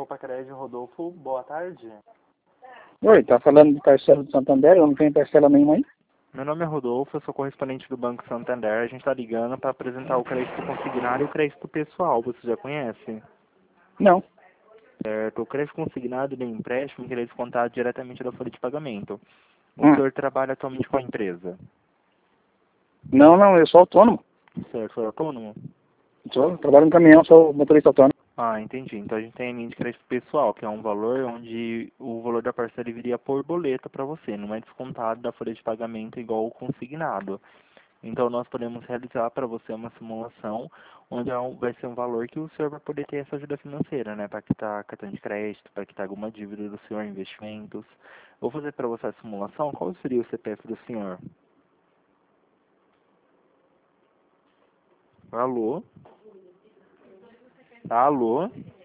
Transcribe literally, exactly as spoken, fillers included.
Copa Crédito Rodolfo, boa tarde. Oi, tá falando de parcela do Santander? Eu não tenho parcela nenhuma aí. Meu nome é Rodolfo, eu sou correspondente do Banco Santander. A gente está ligando para apresentar o crédito consignado e o crédito pessoal. Você já conhece? Não. Certo. O crédito consignado e o empréstimo que ele é descontado diretamente da folha de pagamento. O Hum. senhor trabalha atualmente com a empresa? Não, não, eu sou autônomo. Certo, sou autônomo? Sou, trabalho no caminhão, sou motorista autônomo. Ah, entendi. Então a gente tem a linha de crédito pessoal, que é um valor onde o valor da parcela viria por boleta para você, não é descontado da folha de pagamento igual o consignado. Então nós podemos realizar para você uma simulação onde é um- vai ser um valor que o senhor vai poder ter essa ajuda financeira, né? Para quitar cartão de crédito, para quitar alguma dívida do senhor, investimentos. Vou fazer para você a simulação. Qual seria o C P F do senhor? Alô? Alô?